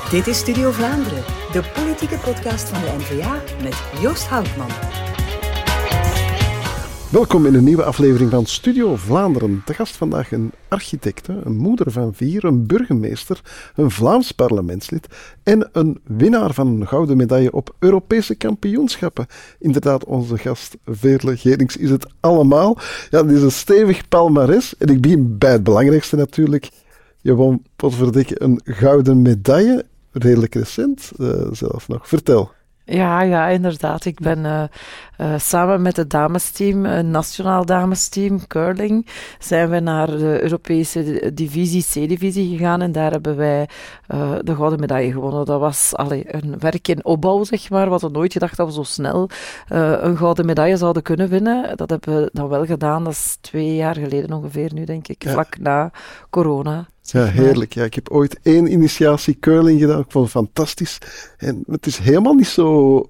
Dit is Studio Vlaanderen, de politieke podcast van de N-VA met Joost Houtman. Welkom in een nieuwe aflevering van Studio Vlaanderen. Te gast vandaag een architecte, een moeder van 4, een burgemeester, een Vlaams parlementslid en een winnaar van een gouden medaille op Europese kampioenschappen. Inderdaad, onze gast Veerle Gerings is het allemaal. Ja, dit is een stevig palmares en ik begin bij het belangrijkste natuurlijk. Je won, potverdikke, een gouden medaille, redelijk recent zelf nog. Vertel. Ja, inderdaad. Ik ben samen met het damesteam, een nationaal damesteam, curling, zijn we naar de Europese divisie, C-divisie gegaan en daar hebben wij de gouden medaille gewonnen. Dat was een werk in opbouw, zeg maar. We hadden nooit gedacht dat we zo snel een gouden medaille zouden kunnen winnen. Dat hebben we dan wel gedaan. Dat is 2 jaar geleden ongeveer nu, denk ik, vlak na corona. Ja, heerlijk. Ja, ik heb ooit 1 initiatie curling gedaan. Ik vond het fantastisch. En het is helemaal niet zo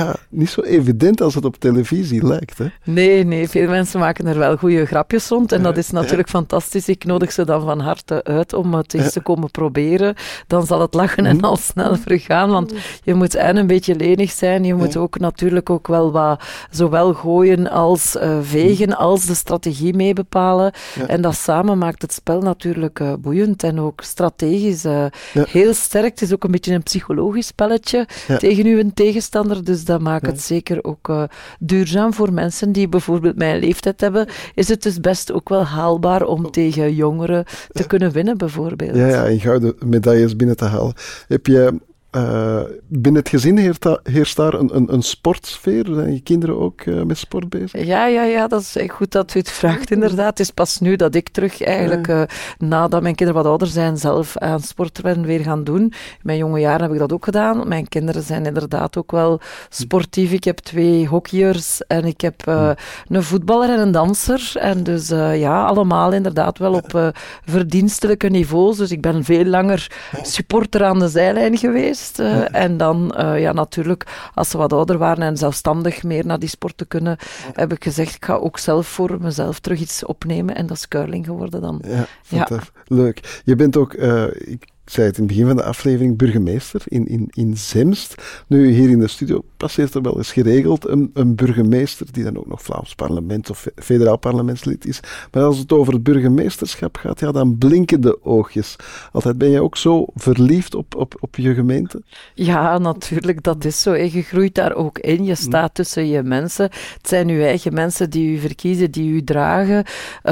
evident als het op televisie lijkt. Hè? Nee. Veel mensen maken er wel goede grapjes rond. En dat is natuurlijk fantastisch. Ik nodig ze dan van harte uit om het eens te komen proberen. Dan zal het lachen en al snel vergaan. Want je moet een beetje lenig zijn. Je moet ook natuurlijk ook wel wat zowel gooien als vegen als de strategie mee bepalen. Ja. En dat samen maakt het spel natuurlijk boeiend en ook strategisch heel sterk. Het is ook een beetje een psychologisch spelletje tegen uw tegenstander. Dus dat maakt het zeker ook duurzaam voor mensen die bijvoorbeeld mijn leeftijd hebben. Is het dus best ook wel haalbaar om tegen jongeren te kunnen winnen, bijvoorbeeld. Ja, en gouden medailles binnen te halen. Heb je binnen het gezin heerst daar een sportsfeer? Zijn je kinderen ook met sport bezig? Ja, dat is goed dat u het vraagt, inderdaad. Het is pas nu dat ik terug eigenlijk, nadat mijn kinderen wat ouder zijn, zelf aan sport ben weer gaan doen. In mijn jonge jaren heb ik dat ook gedaan. Mijn kinderen zijn inderdaad ook wel sportief. Ik heb 2 hockeyers en ik heb een voetballer en een danser. En dus allemaal inderdaad wel op verdienstelijke niveaus. Dus ik ben veel langer supporter aan de zijlijn geweest. En dan, natuurlijk, als ze wat ouder waren en zelfstandig meer naar die sport te kunnen, heb ik gezegd, ik ga ook zelf voor mezelf terug iets opnemen. En dat is curling geworden dan. Ja. Leuk. Je bent ook, ik zei het in het begin van de aflevering, burgemeester in Zemst. Nu, hier in de studio passeert er wel eens geregeld een burgemeester die dan ook nog Vlaams parlement of federaal parlementslid is. Maar als het over het burgemeesterschap gaat, dan blinken de oogjes. Altijd, ben jij ook zo verliefd op je gemeente? Ja, natuurlijk, dat is zo. Je groeit daar ook in. Je staat tussen je mensen. Het zijn uw eigen mensen die u verkiezen, die u dragen.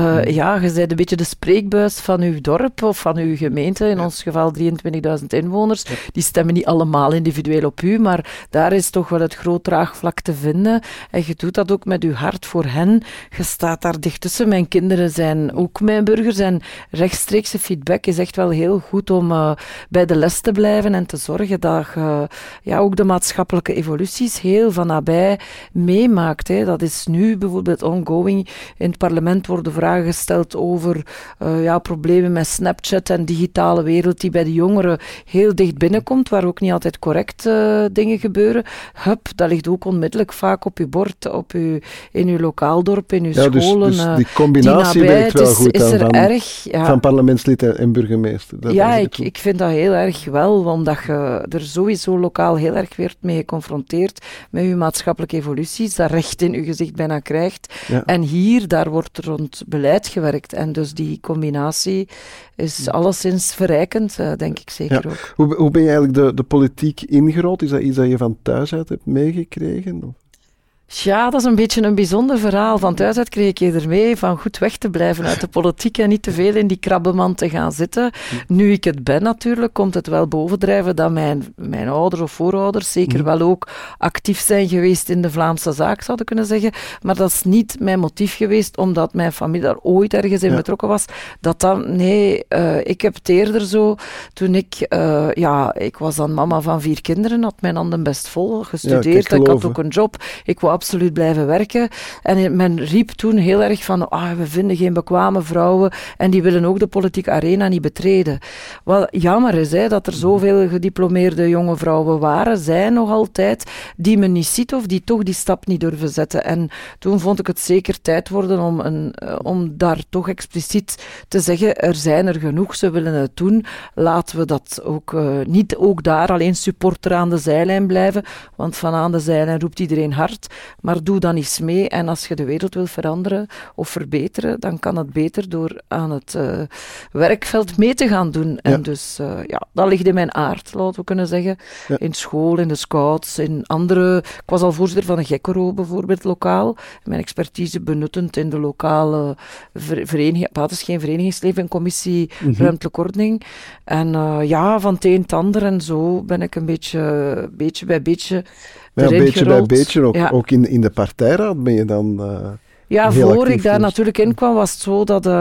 Je bent een beetje de spreekbuis van uw dorp of van uw gemeente. In ons geval 23.000 inwoners. Die stemmen niet allemaal individueel op u, maar daar is toch wel het groot draagvlak te vinden. En je doet dat ook met je hart voor hen. Je staat daar dicht tussen. Mijn kinderen zijn ook mijn burgers en rechtstreekse feedback is echt wel heel goed om bij de les te blijven en te zorgen dat je ook de maatschappelijke evoluties heel van nabij meemaakt. Hè. Dat is nu bijvoorbeeld ongoing. In het parlement worden vragen gesteld over problemen met Snapchat en digitale wereld die bij de jongeren heel dicht binnenkomt, waar ook niet altijd correct dingen gebeuren. Dat ligt ook onmiddellijk vaak op uw bord, in uw lokaal dorp, in uw scholen. Dus die combinatie werkt wel goed aan van parlementslid en burgemeester. Ik vind dat heel erg wel, omdat je er sowieso lokaal heel erg werd mee geconfronteerd met je maatschappelijke evoluties, dat recht in je gezicht bijna krijgt. Ja. En daar wordt rond beleid gewerkt. En dus die combinatie is alleszins verrijkend, denk ik zeker ook. Hoe ben je eigenlijk de politiek ingerold? Is dat iets dat je van thuis uit hebt meegekregen? Of? Ja, dat is een beetje een bijzonder verhaal. Van thuis uit kreeg ik eerder mee van goed weg te blijven uit de politiek en niet te veel in die krabbenmand te gaan zitten. Nu ik het ben natuurlijk, komt het wel bovendrijven dat mijn ouders of voorouders zeker wel ook actief zijn geweest in de Vlaamse zaak, zouden kunnen zeggen. Maar dat is niet mijn motief geweest, omdat mijn familie daar ooit ergens in betrokken was. Ik heb het eerder zo, toen ik was dan mama van 4 kinderen, had mijn handen best vol gestudeerd. Ik had ook een job. Ik wou absoluut blijven werken. En men riep toen heel erg van, we vinden geen bekwame vrouwen en die willen ook de politieke arena niet betreden. Wat jammer is, dat er zoveel gediplomeerde jonge vrouwen zijn nog altijd, die men niet ziet of die toch die stap niet durven zetten. En toen vond ik het zeker tijd worden om daar toch expliciet te zeggen, er zijn er genoeg, ze willen het doen. Laten we dat ook niet ook daar alleen supporter aan de zijlijn blijven, want van aan de zijlijn roept iedereen hard, maar doe dan eens mee. En als je de wereld wil veranderen of verbeteren, dan kan het beter door aan het werkveld mee te gaan doen. Ja. En dus, dat ligt in mijn aard, laten we kunnen zeggen. Ja. In school, in de scouts, in andere... Ik was al voorzitter van een Gekkero bijvoorbeeld, lokaal. Mijn expertise benuttend in de lokale vereniging. Het is geen verenigingsleven, een commissie ruimtelijke ordening. En van het een het ander en zo ben ik een beetje bij beetje beetje bij beetje, ook in de partijraad ben je dan... voor ik daar natuurlijk in kwam, was het zo dat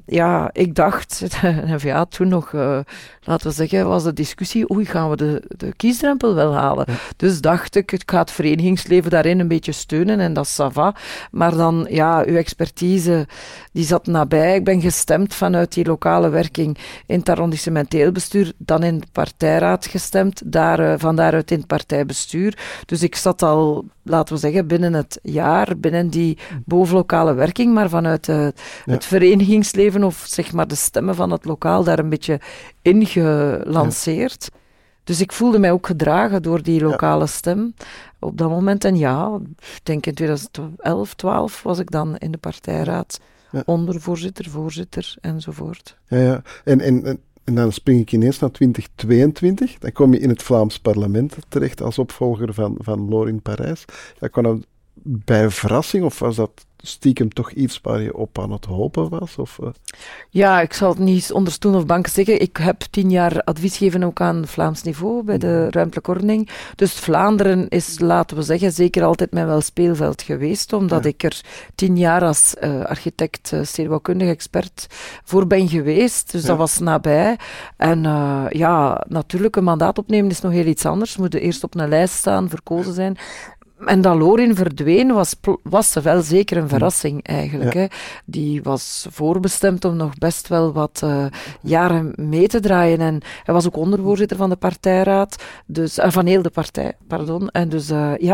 ik dacht, toen nog, laten we zeggen, was de discussie, gaan we de kiesdrempel wel halen? Ja. Dus dacht ik ga het verenigingsleven daarin een beetje steunen en dat is ça va. Maar dan, uw expertise, die zat nabij. Ik ben gestemd vanuit die lokale werking in het arrondissementeel bestuur, dan in de partijraad gestemd, van daaruit in het partijbestuur. Dus ik zat al, laten we zeggen, binnen het jaar, binnen die bovenlokale werking, maar vanuit het verenigingsleven of zeg maar de stemmen van het lokaal daar een beetje ingelanceerd. Ja. Dus ik voelde mij ook gedragen door die lokale stem op dat moment. En ik denk in 2011, 12 was ik dan in de partijraad ondervoorzitter, voorzitter enzovoort. Ja. En dan spring ik ineens naar 2022. Dan kom je in het Vlaams parlement terecht als opvolger van Lorin Parijs. Kwam dat bij verrassing of was dat stiekem toch iets waar je op aan het hopen was? Of, Ja, ik zal het niet onder stoel of bank zeggen. Ik heb 10 jaar advies gegeven ook aan Vlaams niveau bij de ruimtelijke ordening. Dus Vlaanderen is, laten we zeggen, zeker altijd mijn wel speelveld geweest, omdat ik er 10 jaar als architect, stedenbouwkundig expert voor ben geweest. Dus dat was nabij. En natuurlijk, een mandaat opnemen is nog heel iets anders. We moeten eerst op een lijst staan, verkozen zijn. En dat Lorin verdween was wel zeker een verrassing eigenlijk. Ja. Hè. Die was voorbestemd om nog best wel wat jaren mee te draaien. En hij was ook ondervoorzitter van de partijraad, dus, van heel de partij, pardon. En dus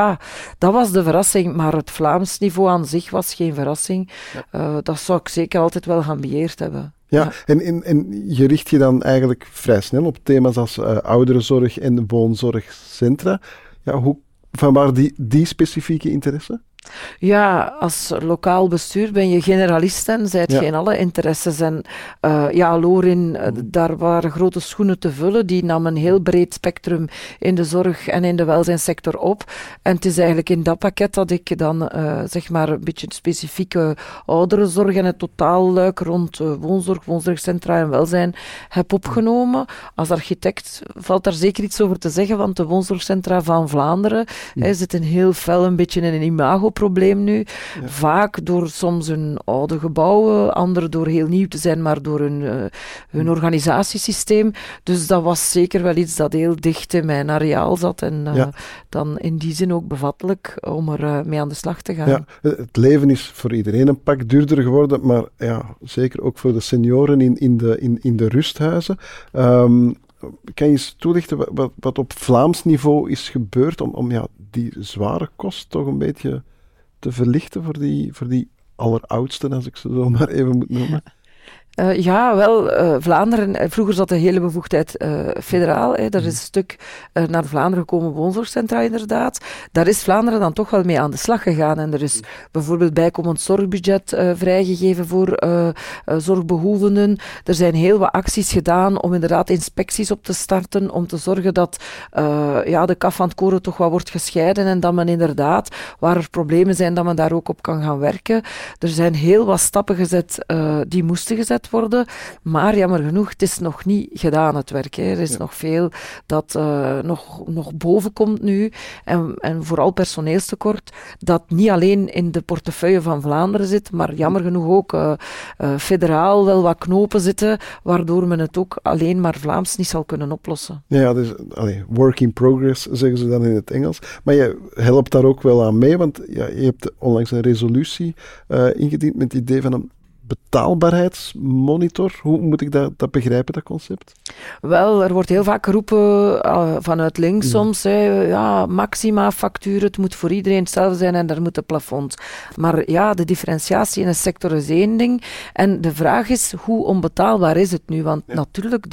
dat was de verrassing, maar het Vlaams niveau aan zich was geen verrassing. Ja. Dat zou ik zeker altijd wel gaan beëerd hebben. Ja, en je richt je dan eigenlijk vrij snel op thema's als ouderenzorg en woonzorgcentra. Ja, vanwaar die specifieke interesse? Ja, als lokaal bestuur ben je generalist en zijt geen alle interesses. En Lorin, daar waren grote schoenen te vullen. Die nam een heel breed spectrum in de zorg en in de welzijnssector op. En het is eigenlijk in dat pakket dat ik dan een beetje de specifieke ouderenzorg en het totaalluik rond woonzorg, woonzorgcentra en welzijn heb opgenomen. Als architect valt daar zeker iets over te zeggen, want de woonzorgcentra van Vlaanderen zitten heel fel een beetje in een imagoprobleem nu. Ja. Vaak door soms hun oude gebouwen, andere door heel nieuw te zijn, maar door hun organisatiesysteem. Dus dat was zeker wel iets dat heel dicht in mijn areaal zat en dan in die zin ook bevattelijk om er mee aan de slag te gaan. Ja, het leven is voor iedereen een pak duurder geworden, maar zeker ook voor de senioren in de rusthuizen. Kan je eens toelichten wat op Vlaams niveau is gebeurd om die zware kost toch een beetje te verlichten voor die alleroudsten, als ik ze zo maar even moet noemen? Vlaanderen, vroeger zat de hele bevoegdheid federaal. Er is een stuk naar Vlaanderen gekomen, woonzorgcentra inderdaad. Daar is Vlaanderen dan toch wel mee aan de slag gegaan. En er is bijvoorbeeld bijkomend zorgbudget vrijgegeven voor zorgbehoevenden. Er zijn heel wat acties gedaan om inderdaad inspecties op te starten, om te zorgen dat de kaf van het koren toch wat wordt gescheiden en dat men inderdaad, waar er problemen zijn, dat men daar ook op kan gaan werken. Er zijn heel wat stappen gezet die moesten gezet gezet worden. Maar jammer genoeg, het is nog niet gedaan, het werk. Hè. Er is nog veel dat nog boven komt nu. En vooral personeelstekort, dat niet alleen in de portefeuille van Vlaanderen zit, maar jammer genoeg ook federaal wel wat knopen zitten, waardoor men het ook alleen maar Vlaams niet zal kunnen oplossen. Ja, dus work in progress, zeggen ze dan in het Engels. Maar je helpt daar ook wel aan mee, want je hebt onlangs een resolutie ingediend met het idee van een betaalbaarheidsmonitor. Hoe moet ik dat begrijpen, dat concept? Wel, er wordt heel vaak geroepen vanuit links soms, maxima facturen, het moet voor iedereen hetzelfde zijn en daar moeten plafonds. Maar ja, de differentiatie in een sector is één ding. En de vraag is, hoe onbetaalbaar is het nu? Want natuurlijk,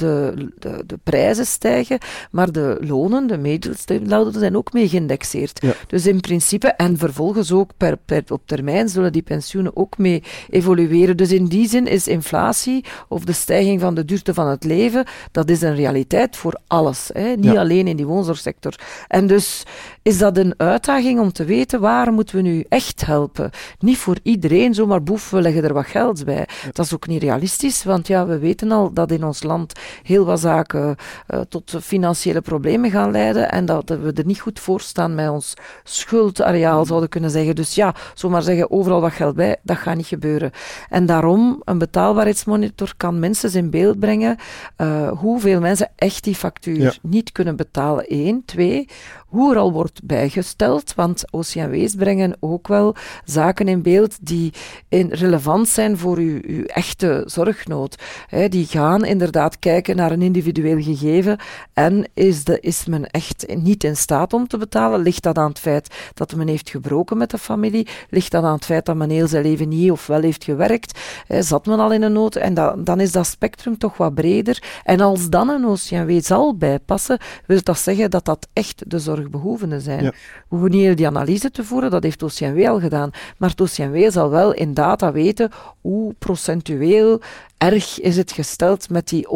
de prijzen stijgen, maar de lonen, de middellonen, zijn ook mee geïndexeerd. Ja. Dus in principe, en vervolgens ook op termijn, zullen die pensioenen ook mee evolueren. Dus in die zin is inflatie of de stijging van de duurte van het leven, dat is een realiteit voor alles. Hè? Niet alleen in die woonzorgsector. En dus is dat een uitdaging om te weten waar moeten we nu echt helpen. Niet voor iedereen, zomaar boef, we leggen er wat geld bij. Dat is ook niet realistisch, want ja, we weten al dat in ons land heel wat zaken tot financiële problemen gaan leiden en dat we er niet goed voor staan met ons schuldareaal, zouden kunnen zeggen. Dus ja, zomaar zeggen, overal wat geld bij, dat gaat niet gebeuren. En daarom, een betaalbaarheidsmonitor kan mensen in beeld brengen hoeveel mensen echt die factuur niet kunnen betalen. 1, 2, hoe er al wordt bijgesteld, want OCMW's brengen ook wel zaken in beeld die relevant zijn voor uw echte zorgnood. Die gaan inderdaad kijken naar een individueel gegeven en is men echt niet in staat om te betalen? Ligt dat aan het feit dat men heeft gebroken met de familie? Ligt dat aan het feit dat men heel zijn leven niet of wel heeft gewerkt? Zat men al in een nood? En dan is dat spectrum toch wat breder. En als dan een OCMW zal bijpassen, wil dat zeggen dat dat echt de zorgbehoevenden zijn. Ja. We hoeven niet heel die analyse te voeren, dat heeft OCMW al gedaan. Maar het OCMW zal wel in data weten hoe procentueel erg is het gesteld met die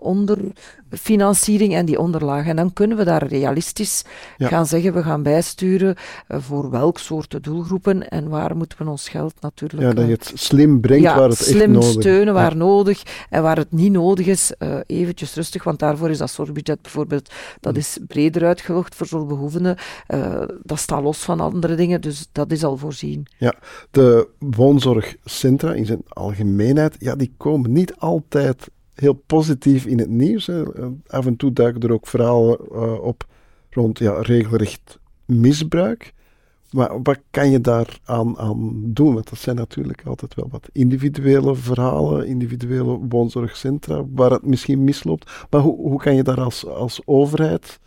onderfinanciering en die onderlaag. En dan kunnen we daar realistisch gaan zeggen, we gaan bijsturen voor welk soort doelgroepen en waar moeten we ons geld natuurlijk... Ja, dat je het slim brengt waar het echt nodig is. Slim steunen waar nodig en waar het niet nodig is, eventjes rustig, want daarvoor is dat zorgbudget bijvoorbeeld, dat is breder uitgelogd voor zorgbehoevenden. Dat staat los van andere dingen, dus dat is al voorzien. Ja, de woonzorgcentra in zijn algemeenheid, die komen niet altijd heel positief in het nieuws. Hè. Af en toe duiken er ook verhalen op rond regelrecht misbruik. Maar wat kan je daar aan doen? Want dat zijn natuurlijk altijd wel wat individuele verhalen, individuele woonzorgcentra, waar het misschien misloopt. Maar hoe kan je daar als overheid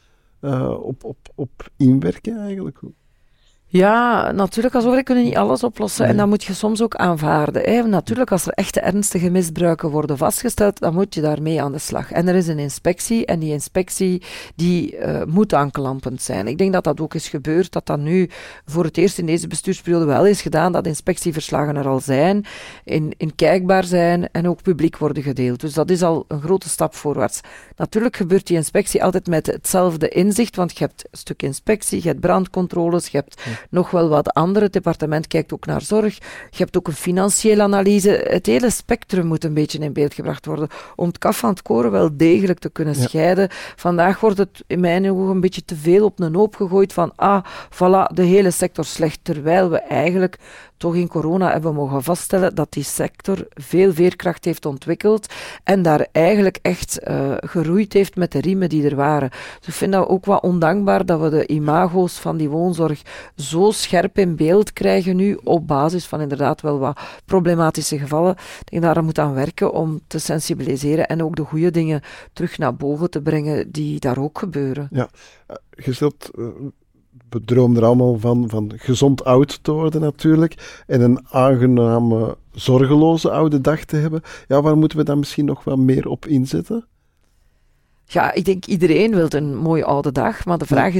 op inwerken eigenlijk? Ja, natuurlijk, als overheid kunnen niet alles oplossen en dat moet je soms ook aanvaarden. Hè. Natuurlijk, als er echte ernstige misbruiken worden vastgesteld, dan moet je daarmee aan de slag. En er is een inspectie en die inspectie die moet aanklampend zijn. Ik denk dat dat ook is gebeurd, dat dat nu voor het eerst in deze bestuursperiode wel is gedaan, dat inspectieverslagen er al zijn, in kijkbaar zijn en ook publiek worden gedeeld. Dus dat is al een grote stap voorwaarts. Natuurlijk gebeurt die inspectie altijd met hetzelfde inzicht, want je hebt een stuk inspectie, je hebt brandcontroles, je hebt nog wel wat andere. Het departement kijkt ook naar zorg. Je hebt ook een financiële analyse. Het hele spectrum moet een beetje in beeld gebracht worden om het kaf van het koren wel degelijk te kunnen scheiden. Vandaag wordt het in mijn ogen een beetje te veel op een hoop gegooid van voilà, de hele sector slecht, terwijl we eigenlijk toch in corona hebben mogen vaststellen dat die sector veel veerkracht heeft ontwikkeld en daar eigenlijk echt geroeid heeft met de riemen die er waren. Dus ik vind dat ook wat ondankbaar dat we de imago's van die woonzorg zo scherp in beeld krijgen nu op basis van inderdaad wel wat problematische gevallen. Ik denk dat er moet aan werken om te sensibiliseren en ook de goede dingen terug naar boven te brengen die daar ook gebeuren. Ja, gesteld... We dromen er allemaal van gezond oud te worden natuurlijk en een aangename, zorgeloze oude dag te hebben. Ja, waar moeten we dan misschien nog wel meer op inzetten? Ja, ik denk iedereen wil een mooie oude dag, maar de vraag is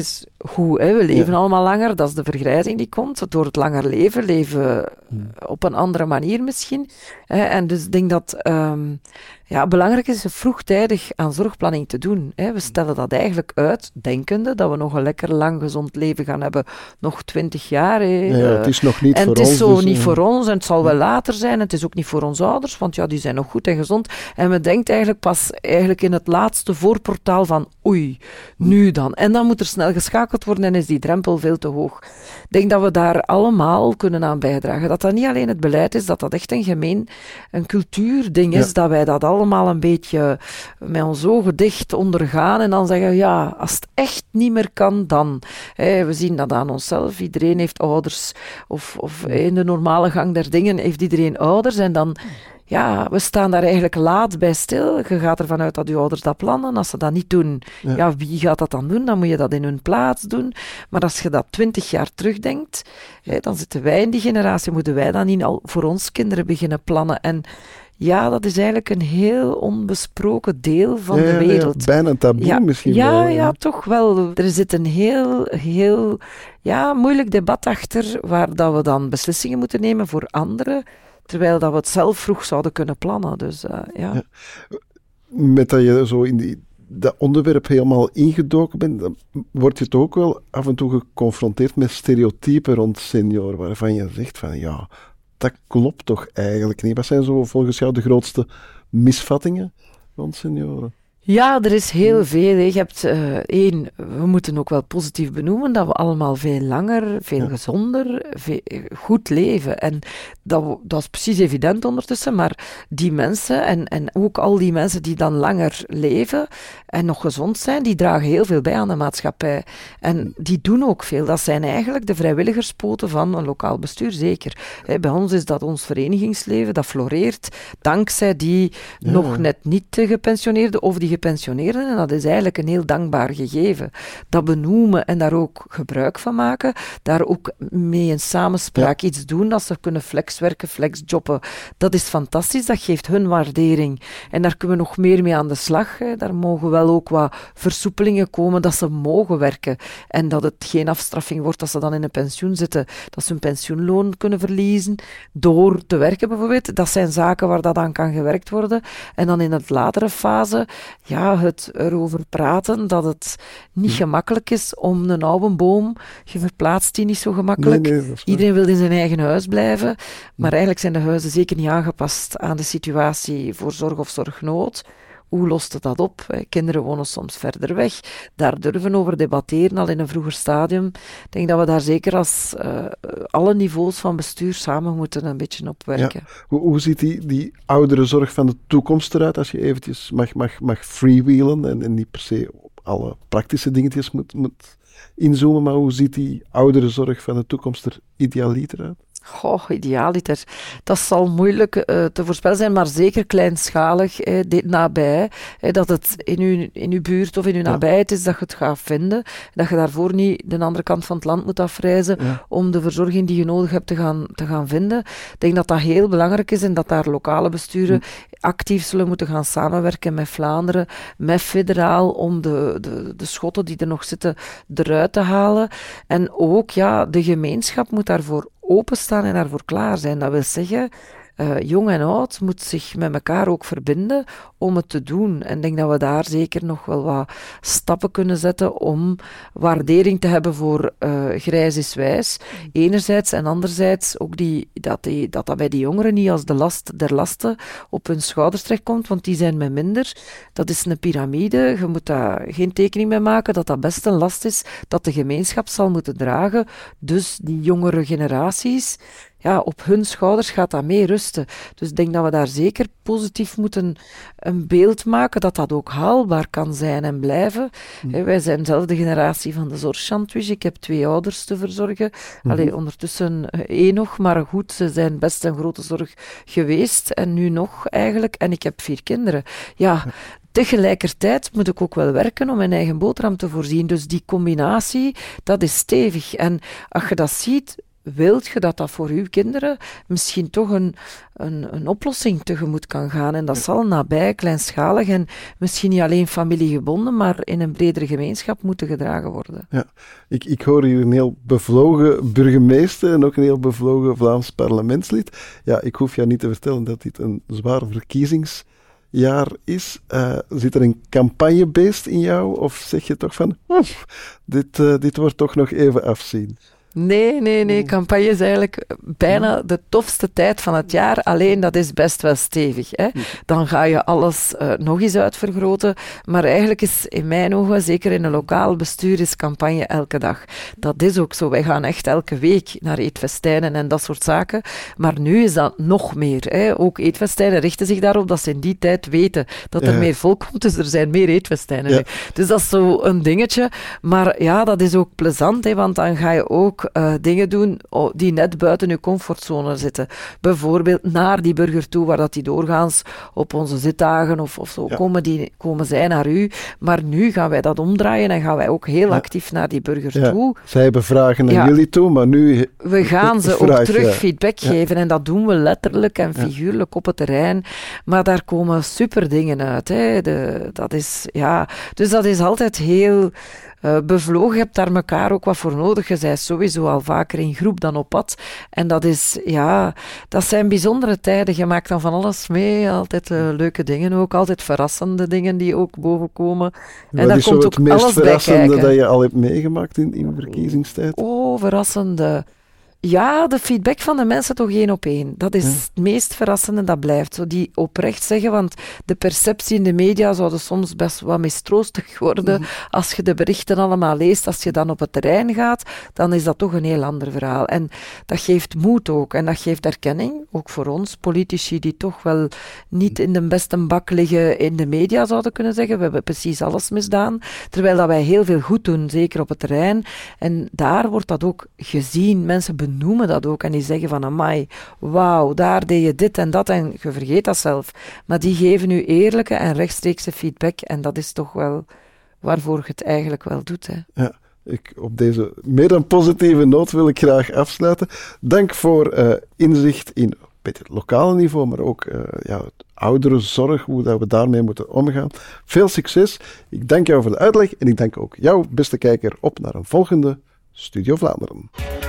goed. Hè? We leven allemaal langer, dat is de vergrijzing die komt. Door het langer leven we op een andere manier misschien. Hè? En dus ik denk dat belangrijk is vroegtijdig aan zorgplanning te doen. Hè? We stellen dat eigenlijk uit, denkende dat we nog een lekker lang gezond leven gaan hebben. Nog 20 jaar. Het is nog niet en voor het is ons. zo Dus, niet voor ons en het zal wel later zijn. En het is ook niet voor onze ouders, want die zijn nog goed en gezond. En we denken eigenlijk pas in het laatste voorportaal van oei, nu dan. En dan moet er snel geschakeld worden en is die drempel veel te hoog. Ik denk dat we daar allemaal kunnen aan bijdragen. Dat niet alleen het beleid is, dat echt een cultuurding is, dat wij dat allemaal een beetje met ons ogen dicht ondergaan en dan zeggen, als het echt niet meer kan, dan. We zien dat aan onszelf. Iedereen heeft ouders. Of in de normale gang der dingen heeft iedereen ouders en dan... Ja, we staan daar eigenlijk laat bij stil. Je gaat ervan uit dat je ouders dat plannen. Als ze dat niet doen, wie gaat dat dan doen? Dan moet je dat in hun plaats doen. Maar als je dat 20 jaar terugdenkt, dan zitten wij in die generatie. Moeten wij dan niet al voor ons kinderen beginnen plannen? En dat is eigenlijk een heel onbesproken deel van de wereld. Bijna een taboe misschien wel. Ja, toch wel. Er zit een heel moeilijk debat achter, waar dat we dan beslissingen moeten nemen voor anderen, terwijl dat we het zelf vroeg zouden kunnen plannen. Dus, Met dat je zo in dat onderwerp helemaal ingedoken bent, dan word je toch ook wel af en toe geconfronteerd met stereotypen rond senioren, waarvan je zegt van dat klopt toch eigenlijk niet. Wat zijn zo volgens jou de grootste misvattingen rond senioren? Ja, er is heel veel. Je hebt we moeten ook wel positief benoemen dat we allemaal veel langer, veel gezonder, goed leven. En dat is precies evident ondertussen, maar die mensen en ook al die mensen die dan langer leven en nog gezond zijn, die dragen heel veel bij aan de maatschappij. En die doen ook veel. Dat zijn eigenlijk de vrijwilligerspoten van een lokaal bestuur, zeker. Bij ons is dat ons verenigingsleven, dat floreert dankzij die nog net niet gepensioneerden of die gepensioneerden, en dat is eigenlijk een heel dankbaar gegeven. Dat benoemen en daar ook gebruik van maken, daar ook mee in samenspraak iets doen, dat ze kunnen flexwerken, flexjobben. Dat is fantastisch, dat geeft hun waardering. En daar kunnen we nog meer mee aan de slag. Daar mogen wel ook wat versoepelingen komen, dat ze mogen werken. En dat het geen afstraffing wordt als ze dan in een pensioen zitten, dat ze hun pensioenloon kunnen verliezen door te werken bijvoorbeeld. Dat zijn zaken waar dat aan kan gewerkt worden. En dan in het latere fase, het erover praten dat het niet gemakkelijk is om een oude boom, je verplaatst die niet zo gemakkelijk. Nee, iedereen wil in zijn eigen huis blijven, maar eigenlijk zijn de huizen zeker niet aangepast aan de situatie voor zorg of zorgnood. Hoe lost het dat op? Kinderen wonen soms verder weg. Daar durven we over debatteren al in een vroeger stadium. Ik denk dat we daar zeker als alle niveaus van bestuur samen moeten een beetje op werken. Ja. Hoe ziet die oudere zorg van de toekomst eruit, als je eventjes mag freewheelen en niet per se op alle praktische dingetjes moet inzoomen, maar hoe ziet die oudere zorg van de toekomst er idealiter uit? Idealiter. Dat zal moeilijk te voorspellen zijn, maar zeker kleinschalig, nabij. Dat het in uw buurt of in uw nabijheid is dat je het gaat vinden. Dat je daarvoor niet de andere kant van het land moet afreizen om de verzorging die je nodig hebt te gaan vinden. Ik denk dat dat heel belangrijk is en dat daar lokale besturen actief zullen moeten gaan samenwerken met Vlaanderen, met federaal, om de schotten die er nog zitten eruit te halen. En ook, de gemeenschap moet daarvoor openstaan en daarvoor klaar zijn. Dat wil zeggen, jong en oud moet zich met elkaar ook verbinden om het te doen. En ik denk dat we daar zeker nog wel wat stappen kunnen zetten om waardering te hebben voor grijs is wijs. Enerzijds en anderzijds ook dat bij die jongeren niet als de last der lasten op hun schouders terechtkomt, want die zijn met minder. Dat is een piramide. Je moet daar geen tekening mee maken dat best een last is dat de gemeenschap zal moeten dragen. Dus die jongere generaties, op hun schouders gaat dat mee rusten. Dus ik denk dat we daar zeker positief moeten een beeld maken dat dat ook haalbaar kan zijn en blijven. Wij zijn zelf de generatie van de zorgsandwich. Ik heb 2 ouders te verzorgen. Ondertussen 1 nog, maar goed, ze zijn best een grote zorg geweest. En nu nog eigenlijk. En ik heb 4 kinderen. Tegelijkertijd moet ik ook wel werken om mijn eigen boterham te voorzien. Dus die combinatie, dat is stevig. En als je dat ziet, wilt je dat voor uw kinderen misschien toch een oplossing tegemoet kan gaan. En dat zal nabij, kleinschalig en misschien niet alleen familiegebonden, maar in een bredere gemeenschap moeten gedragen worden. Ja, ik hoor hier een heel bevlogen burgemeester en ook een heel bevlogen Vlaams parlementslid. Ja, ik hoef jou niet te vertellen dat dit een zwaar verkiezingsjaar is. Zit er een campagnebeest in jou? Of zeg je toch van, dit wordt toch nog even afzien? Nee. Campagne is eigenlijk bijna de tofste tijd van het jaar. Alleen dat is best wel stevig. Hè? Dan ga je alles nog eens uitvergroten. Maar eigenlijk is in mijn ogen, zeker in een lokaal bestuur, is campagne elke dag. Dat is ook zo. Wij gaan echt elke week naar eetfestijnen en dat soort zaken. Maar nu is dat nog meer. Hè? Ook eetfestijnen richten zich daarop dat ze in die tijd weten dat er meer volk komt. Dus er zijn meer eetfestijnen nu. Dus dat is zo een dingetje. Maar ja, dat is ook plezant, hè? Want dan ga je ook dingen doen die net buiten je comfortzone zitten. Bijvoorbeeld naar die burger toe, waar dat die doorgaans op onze zitdagen of zo komen zij naar u. Maar nu gaan wij dat omdraaien en gaan wij ook heel actief naar die burger toe. Zij hebben vragen naar jullie toe, maar nu... We gaan ze ook terug feedback geven en dat doen we letterlijk en figuurlijk op het terrein. Maar daar komen super dingen uit. Hè. Dus dat is altijd heel... bevlogen, je hebt daar elkaar ook wat voor nodig. Je bent sowieso al vaker in groep dan op pad. En dat zijn bijzondere tijden. Je maakt dan van alles mee. Altijd leuke dingen ook. Altijd verrassende dingen die ook bovenkomen. En daar komt ook alles bij kijken. Wat is het verrassende dat je al hebt meegemaakt in verkiezingstijd? Oh, verrassende... Ja, de feedback van de mensen toch 1 op 1. Dat is het meest verrassende dat blijft. Zo die oprecht zeggen, want de perceptie in de media zou soms best wat mistroostig worden. Als je de berichten allemaal leest, als je dan op het terrein gaat, dan is dat toch een heel ander verhaal. En dat geeft moed ook. En dat geeft erkenning, ook voor ons, politici die toch wel niet in de beste bak liggen in de media, zouden kunnen zeggen. We hebben precies alles misdaan. Terwijl dat wij heel veel goed doen, zeker op het terrein. En daar wordt dat ook gezien. Mensen noemen dat ook en die zeggen van amai, wauw, daar deed je dit en dat en je vergeet dat zelf. Maar die geven u eerlijke en rechtstreekse feedback en dat is toch wel waarvoor je het eigenlijk wel doet. Hè. Ja, op deze meer dan positieve noot wil ik graag afsluiten. Dank voor inzicht in het lokale niveau, maar ook ouderenzorg, hoe dat we daarmee moeten omgaan. Veel succes. Ik dank jou voor de uitleg en ik dank ook jou, beste kijker, op naar een volgende Studio Vlaanderen.